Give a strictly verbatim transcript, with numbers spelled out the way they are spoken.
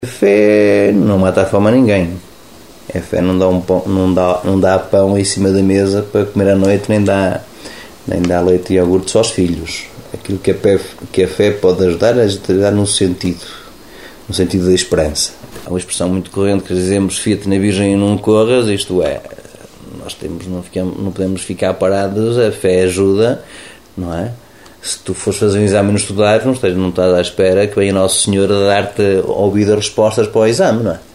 A fé não mata a fome a ninguém. A fé não dá, um pão, não, dá, não dá pão em cima da mesa para comer à noite, nem dá, nem dá leite e iogurte aos filhos. Aquilo que a, fé, que a fé pode ajudar é ajudar num sentido, no sentido da esperança. Há uma expressão muito corrente que dizemos: fia-te na Virgem e não corras. Isto é, nós temos, não, ficamos, não podemos ficar parados. A fé ajuda, não é? Se tu fores fazer um exame e não estudar, não estás, não estás à espera que venha Nosso Senhor a dar-te ouvido as respostas para o exame, não é?